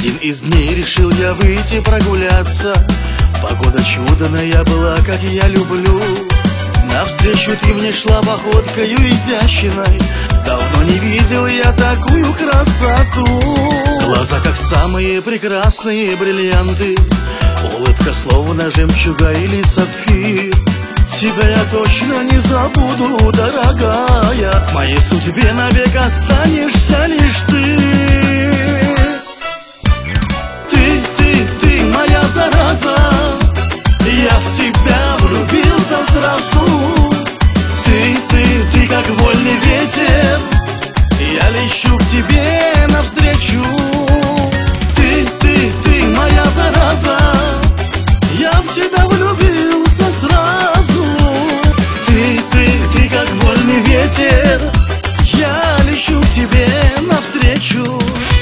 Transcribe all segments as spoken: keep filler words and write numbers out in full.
один из дней решил я выйти прогуляться. Погода чудная была, как я люблю. Навстречу ты мне шла походкою изящной. Давно не видел я такую красоту. Глаза, как самые прекрасные бриллианты, улыбка, словно жемчуга или сапфир. Тебя я точно не забуду, дорогая. В моей судьбе навек останешься лишь ты. Ты, ты, ты моя зараза. Я в тебя влюбился сразу. Ты, ты, ты как вольный ветер. Я лечу к тебе навстречу. Ты, ты, ты моя зараза. Я в тебя влюбился сразу. Ты, ты, ты как вольный ветер. Я лечу к тебе навстречу.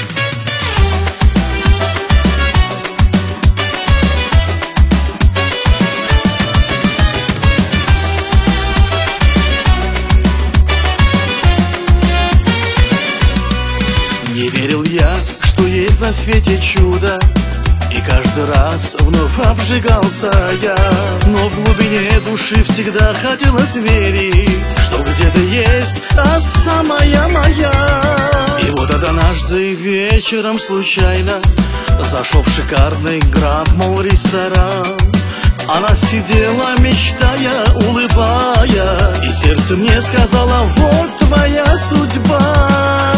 Не верил я, что есть на свете чудо, и каждый раз вновь обжигался я. Но в глубине души всегда хотелось верить, что где-то есть та самая моя. И вот однажды вечером случайно зашел в шикарный Гранд Молл ресторан. Она сидела, мечтая, улыбая, и сердце мне сказала: вот твоя судьба.